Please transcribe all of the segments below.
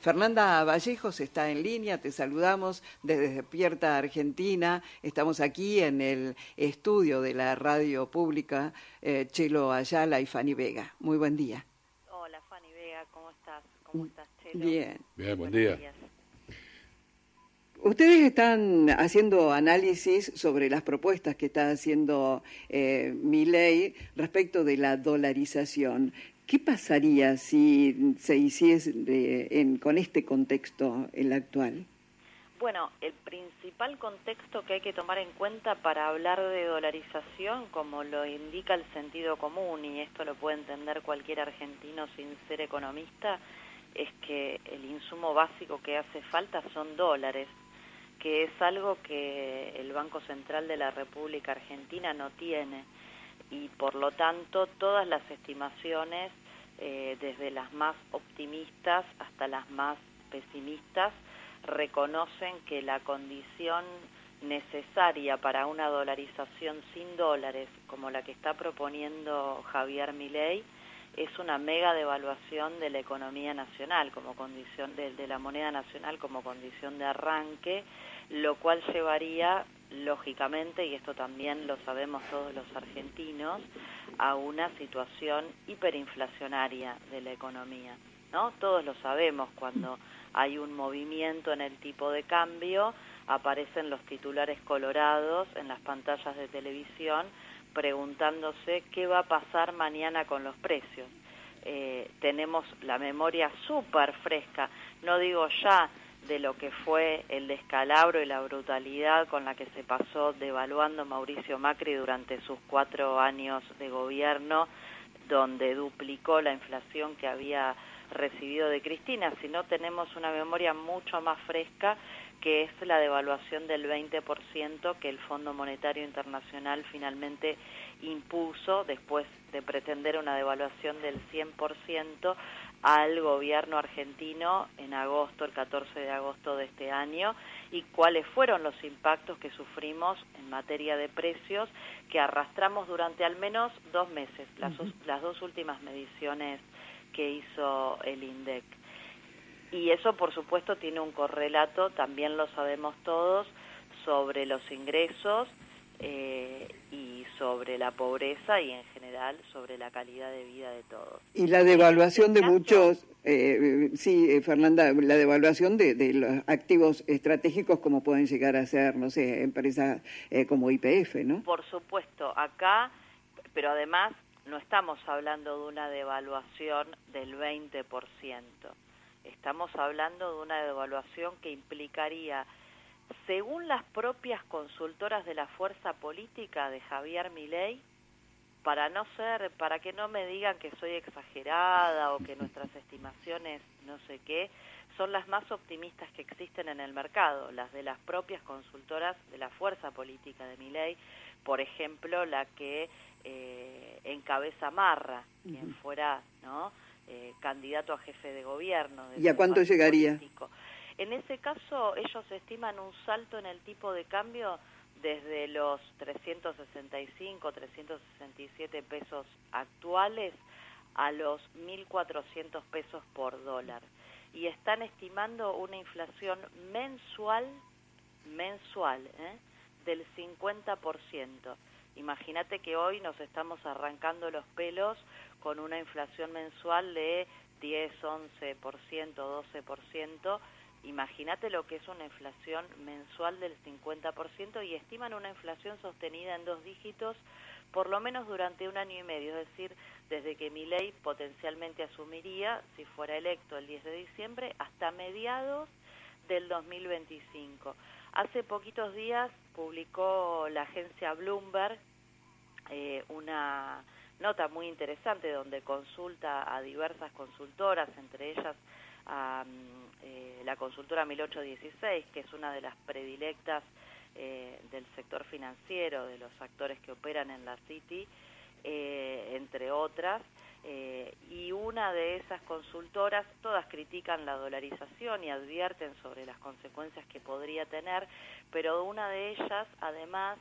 Fernanda Vallejos está en línea, te saludamos desde Despierta Argentina. Estamos aquí en el estudio de la radio pública Chelo Ayala y Fanny Vega. Muy buen día. Hola Fanny Vega, ¿cómo estás? ¿Cómo estás, Chelo? Bien. Bien, buen día. Días. Ustedes están haciendo análisis sobre las propuestas que está haciendo Milei respecto de la dolarización. ¿Qué pasaría si se hiciese con este contexto, el actual? Bueno, el principal contexto que hay que tomar en cuenta para hablar de dolarización, como lo indica el sentido común, y esto lo puede entender cualquier argentino sin ser economista, es que el insumo básico que hace falta son dólares, que es algo que el Banco Central de la República Argentina no tiene. Y por lo tanto todas las estimaciones, desde las más optimistas hasta las más pesimistas, reconocen que la condición necesaria para una dolarización sin dólares, como la que está proponiendo Javier Milei, es una mega devaluación de la economía nacional, como condición de la moneda nacional como condición de arranque, lo cual llevaría, lógicamente, y esto también lo sabemos todos los argentinos, a una situación hiperinflacionaria de la economía, ¿no? Todos lo sabemos, cuando hay un movimiento en el tipo de cambio, aparecen los titulares colorados en las pantallas de televisión preguntándose qué va a pasar mañana con los precios. Tenemos la memoria súper fresca, no digo ya de lo que fue el descalabro y la brutalidad con la que se pasó devaluando Mauricio Macri durante sus 4 años de gobierno, donde duplicó la inflación que había recibido de Cristina, sino tenemos una memoria mucho más fresca, que es la devaluación del 20% que el Fondo Monetario Internacional finalmente impuso después de pretender una devaluación del 100% al gobierno argentino en agosto, el 14 de agosto de este año, y cuáles fueron los impactos que sufrimos en materia de precios que arrastramos durante al menos 2 meses, las 2 últimas mediciones que hizo el INDEC. Y eso, por supuesto, tiene un correlato, también lo sabemos todos, sobre los ingresos y sobre la pobreza y, en general, sobre la calidad de vida de todos. Y la devaluación de muchos, Fernanda, la devaluación de los activos estratégicos como pueden llegar a ser, no sé, empresas como YPF, ¿no? Por supuesto, acá, pero además no estamos hablando de una devaluación del 20%. Estamos hablando de una devaluación que implicaría, según las propias consultoras de la fuerza política de Javier Milei, para que no me digan que soy exagerada o que nuestras estimaciones no sé qué, son las más optimistas que existen en el mercado, las de las propias consultoras de la fuerza política de Milei, por ejemplo, la que encabeza Marra, quien fuera, ¿no?, candidato a jefe de gobierno. ¿Y a cuánto llegaría? Político. En ese caso, ellos estiman un salto en el tipo de cambio desde los 365, 367 pesos actuales a los 1.400 pesos por dólar. Y están estimando una inflación mensual del 50%. Imagínate que hoy nos estamos arrancando los pelos con una inflación mensual de 10, 11%, 12%. Imagínate lo que es una inflación mensual del 50% y estiman una inflación sostenida en 2 dígitos por lo menos durante 1 año y medio, es decir, desde que Milei potencialmente asumiría, si fuera electo el 10 de diciembre, hasta mediados del 2025. Hace poquitos días publicó la agencia Bloomberg una nota muy interesante donde consulta a diversas consultoras, entre ellas a la consultora 1816, que es una de las predilectas del sector financiero, de los actores que operan en la City, entre otras, y una de esas consultoras, todas critican la dolarización y advierten sobre las consecuencias que podría tener, pero una de ellas, además,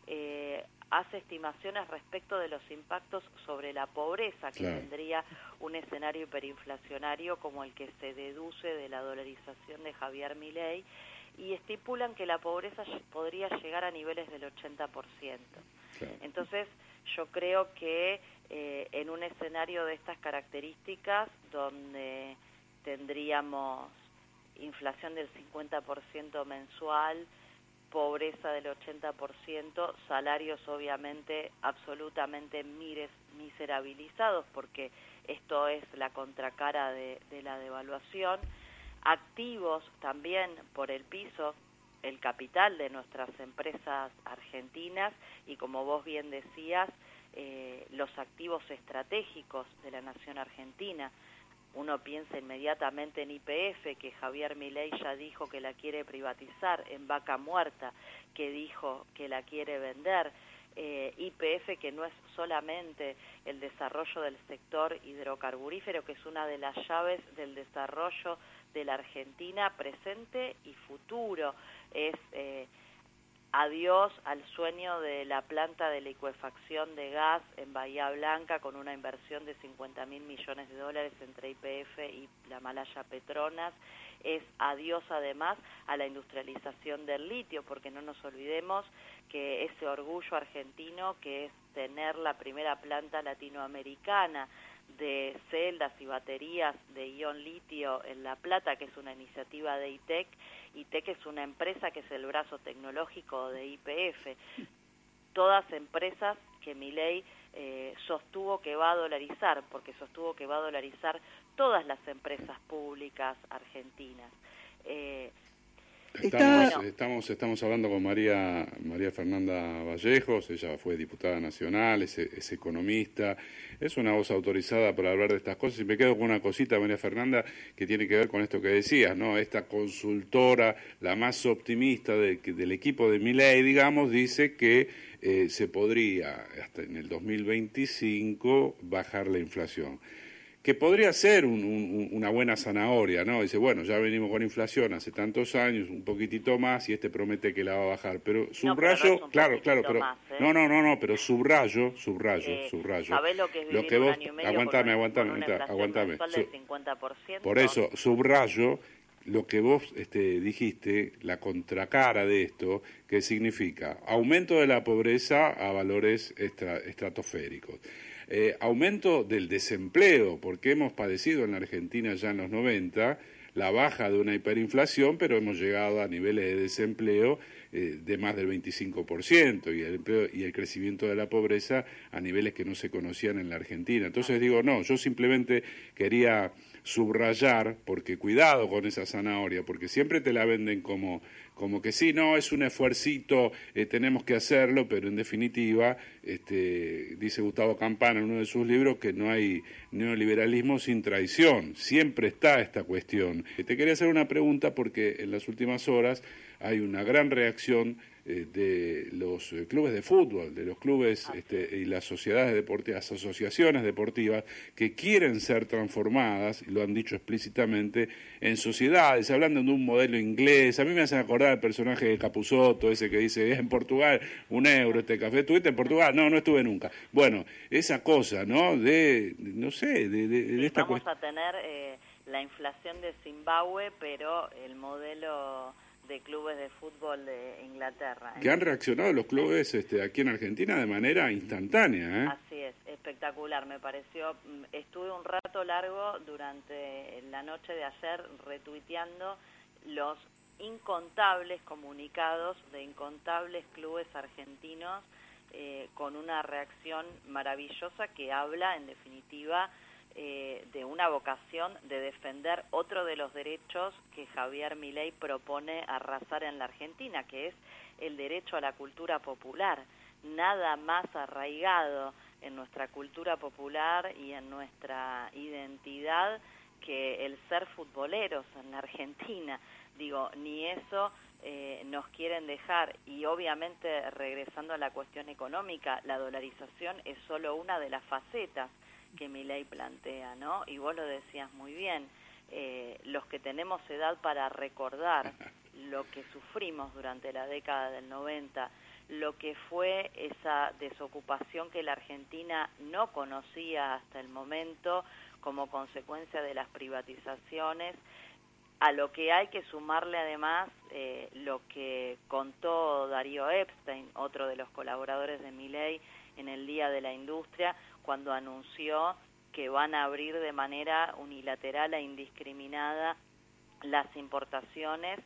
hace estimaciones respecto de los impactos sobre la pobreza que tendría un escenario hiperinflacionario como el que se deduce de la dolarización de Javier Milei, y estipulan que la pobreza podría llegar a niveles del 80%. Entonces, yo creo que en un escenario de estas características, donde tendríamos inflación del 50% mensual, pobreza del 80%, salarios obviamente absolutamente miserabilizados, porque esto es la contracara de la devaluación, activos también por el piso, el capital de nuestras empresas argentinas, y como vos bien decías, los activos estratégicos de la nación argentina. Uno piensa inmediatamente en YPF, que Javier Milei ya dijo que la quiere privatizar, en Vaca Muerta, que dijo que la quiere vender, YPF, que no es solamente el desarrollo del sector hidrocarburífero, que es una de las llaves del desarrollo de la Argentina presente y futuro, es adiós al sueño de la planta de licuefacción de gas en Bahía Blanca, con una inversión de 50.000 millones de dólares entre YPF y la Malaya Petronas. Es adiós además a la industrialización del litio, porque no nos olvidemos que ese orgullo argentino, que es tener la primera planta latinoamericana de celdas y baterías de ion litio en La Plata, que es una iniciativa de ITEC. ITEC es una empresa que es el brazo tecnológico de YPF. Todas empresas que Milei sostuvo que va a dolarizar, porque sostuvo que va a dolarizar todas las empresas públicas argentinas. Estamos hablando con María Fernanda Vallejos. Ella fue diputada nacional, es economista, es una voz autorizada para hablar de estas cosas, y me quedo con una cosita, María Fernanda, que tiene que ver con esto que decías, ¿no? Esta consultora, la más optimista del equipo de Milei, digamos, dice que se podría, hasta en el 2025, bajar la inflación. Que podría ser una buena zanahoria, ¿no? Dice, bueno, ya venimos con inflación hace tantos años, un poquitito más, y promete que la va a bajar. Pero subrayo, no, claro, pero más, ¿eh? No, pero subrayo. ¿Sabés lo que es vivir un año y medio aguantame, con una inflación mensual del 50%? Por eso, subrayo lo que vos dijiste, la contracara de esto, que significa aumento de la pobreza a valores estratosféricos. Aumento del desempleo, porque hemos padecido en la Argentina ya en los 90 la baja de una hiperinflación, pero hemos llegado a niveles de desempleo de más del 25%, y el crecimiento de la pobreza a niveles que no se conocían en la Argentina. Entonces digo, no, yo simplemente quería subrayar, porque cuidado con esa zanahoria, porque siempre te la venden como que sí, no, es un esfuercito, tenemos que hacerlo, pero en definitiva, dice Gustavo Campana en uno de sus libros, que no hay neoliberalismo sin traición, siempre está esta cuestión. Te quería hacer una pregunta, porque en las últimas horas hay una gran reacción de los clubes de fútbol, de los clubes y las sociedades deportivas, las asociaciones deportivas, que quieren ser transformadas, y lo han dicho explícitamente, en sociedades, hablando de un modelo inglés. A mí me hacen acordar el personaje de Capusotto, ese que dice, en Portugal, €1 este café. ¿Estuviste en Portugal? No estuve nunca. Bueno, esa cosa, ¿no? No sé, de esta cuestión. Vamos a tener la inflación de Zimbabue, pero el modelo de clubes de fútbol de Inglaterra. Que han reaccionado los clubes aquí en Argentina de manera instantánea, ¿eh? Así es, espectacular, me pareció. Estuve un rato largo durante la noche de ayer retuiteando los incontables comunicados de incontables clubes argentinos con una reacción maravillosa que habla, en definitiva, de una vocación de defender otro de los derechos que Javier Milei propone arrasar en la Argentina, que es el derecho a la cultura popular. Nada más arraigado en nuestra cultura popular y en nuestra identidad que el ser futboleros en la Argentina. Digo, ni eso nos quieren dejar. Y obviamente, regresando a la cuestión económica, la dolarización es solo una de las facetas que Milei plantea, ¿no? Y vos lo decías muy bien, los que tenemos edad para recordar lo que sufrimos durante la década del 90, lo que fue esa desocupación que la Argentina no conocía hasta el momento como consecuencia de las privatizaciones, a lo que hay que sumarle además lo que contó Darío Epstein, otro de los colaboradores de Milei, en el Día de la Industria, cuando anunció que van a abrir de manera unilateral e indiscriminada las importaciones,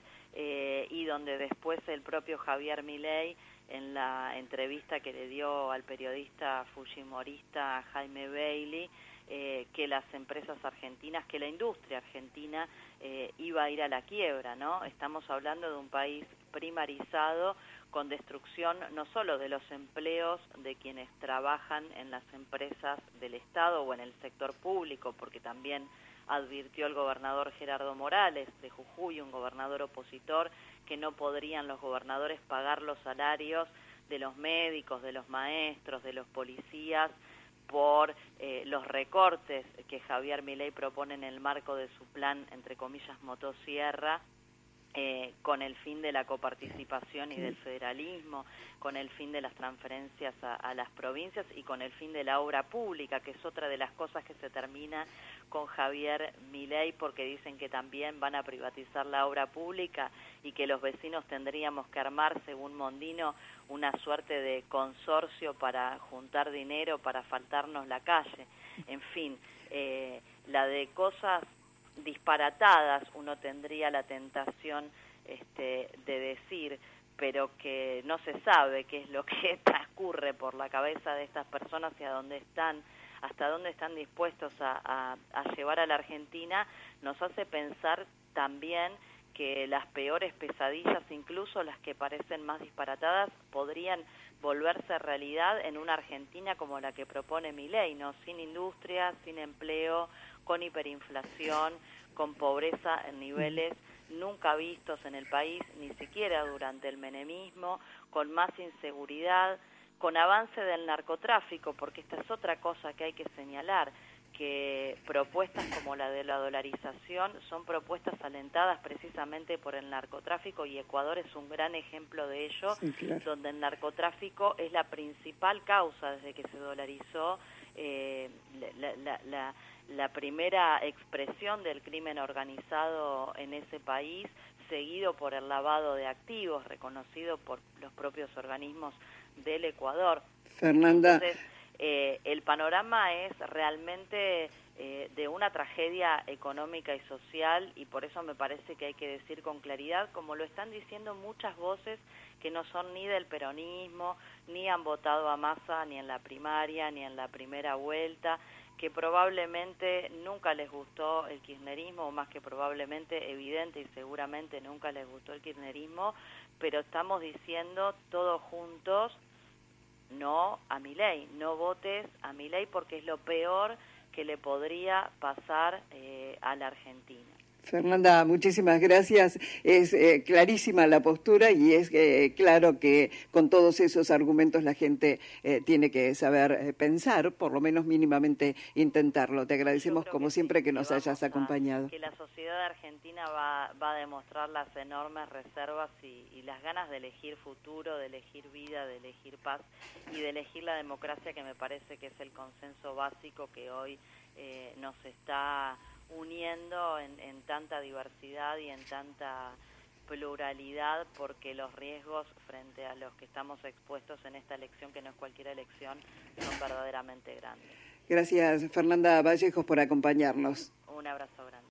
y donde después el propio Javier Milei, en la entrevista que le dio al periodista fujimorista Jaime Bailey, que las empresas argentinas, que la industria argentina iba a ir a la quiebra, ¿no? Estamos hablando de un país primarizado, con destrucción no solo de los empleos de quienes trabajan en las empresas del Estado o en el sector público, porque también advirtió el gobernador Gerardo Morales de Jujuy, un gobernador opositor, que no podrían los gobernadores pagar los salarios de los médicos, de los maestros, de los policías, por los recortes que Javier Milei propone en el marco de su plan, entre comillas, motosierra, con el fin de la coparticipación y del federalismo, con el fin de las transferencias a las provincias y con el fin de la obra pública, que es otra de las cosas que se termina con Javier Milei, porque dicen que también van a privatizar la obra pública y que los vecinos tendríamos que armar, según Mondino, una suerte de consorcio para juntar dinero para asfaltarnos la calle. En fin, la de cosas disparatadas uno tendría la tentación de decir, pero que no se sabe qué es lo que transcurre por la cabeza de estas personas y hasta dónde están dispuestos a llevar a la Argentina, nos hace pensar también que las peores pesadillas, incluso las que parecen más disparatadas, podrían volverse realidad en una Argentina como la que propone Milei, ¿no? Sin industria, sin empleo, con hiperinflación, con pobreza en niveles nunca vistos en el país, ni siquiera durante el menemismo, con más inseguridad, con avance del narcotráfico, porque esta es otra cosa que hay que señalar, que propuestas como la de la dolarización son propuestas alentadas precisamente por el narcotráfico, y Ecuador es un gran ejemplo de ello, sí, claro, donde el narcotráfico es la principal causa desde que se dolarizó, la primera expresión del crimen organizado en ese país, seguido por el lavado de activos, reconocido por los propios organismos del Ecuador. Fernanda. Entonces, el panorama es realmente de una tragedia económica y social, y por eso me parece que hay que decir con claridad, como lo están diciendo muchas voces que no son ni del peronismo, ni han votado a Massa ni en la primaria, ni en la primera vuelta, que probablemente nunca les gustó el kirchnerismo, o más que probablemente, evidente y seguramente nunca les gustó el kirchnerismo, pero estamos diciendo todos juntos, no a Milei, no votes a Milei, porque es lo peor que le podría pasar a la Argentina. Fernanda, muchísimas gracias. Es clarísima la postura y es claro que con todos esos argumentos la gente tiene que saber pensar, por lo menos mínimamente intentarlo. Te agradecemos como siempre que nos hayas acompañado. Que la sociedad argentina va a demostrar las enormes reservas y las ganas de elegir futuro, de elegir vida, de elegir paz y de elegir la democracia, que me parece que es el consenso básico que hoy nos está uniendo en tanta diversidad y en tanta pluralidad, porque los riesgos frente a los que estamos expuestos en esta elección, que no es cualquier elección, son verdaderamente grandes. Gracias, Fernanda Vallejos, por acompañarnos. Un abrazo grande.